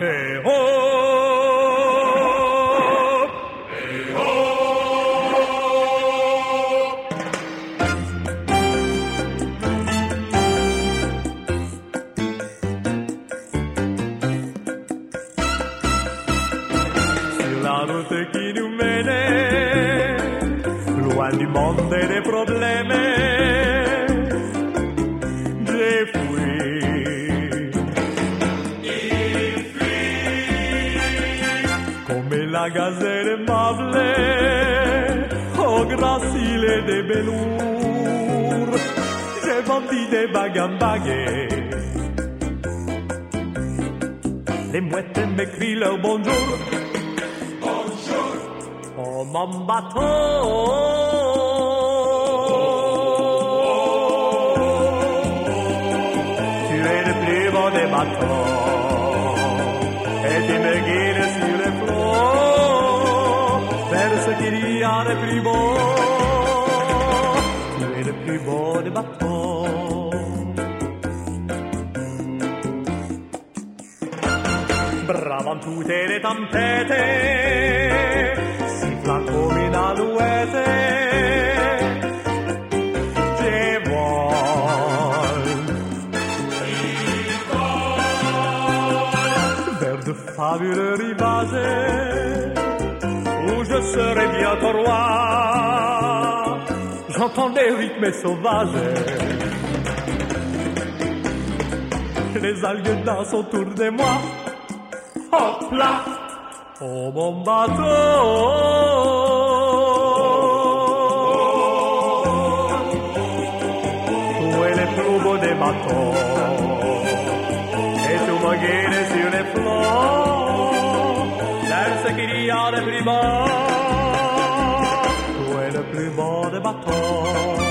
Hey ho! Hey ho! Sur la route qui nous menait, loin du monde et des problèmes, j'ai fui. Come la gazelle aimable, au gracile des velours, j'ai vendu des bagues en bagues. Les mouettes m'écrient leur bonjour. Bonjour. Oh mon bateau. Tu es le plus beau des bateaux. Et tu me guides sur les flots vers ce qu'il y a de plus beau. Tu es le plus beau des bateaux. Bravant tutte le tempête, sifflant come une alouette, je vole vers de fabuleux rivages où je serai bientôt roi. J'entends des rythmes sauvages, les algues dansent autour de moi. Hop là, oh mon bateau. Tu es le plus beau des bateaux et tu me guides sur les flots vers ce qu'il y a de plus beau. Tu es le plus beau des bateaux.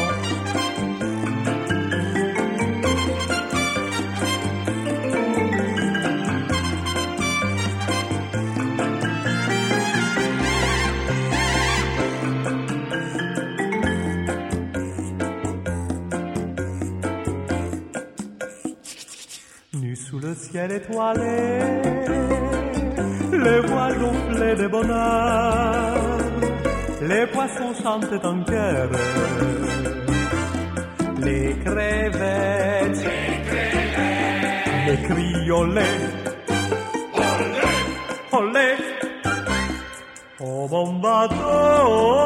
Sous le ciel étoilé, les voiles gonflées de bonheur, les poissons chantent en chœur, les crevettes, les cris olé, olé, oh mon bateau.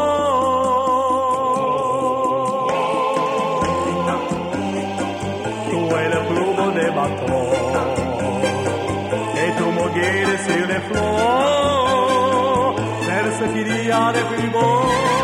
Et tu me guides sur les flots vers ce qu'il y a de plus beau.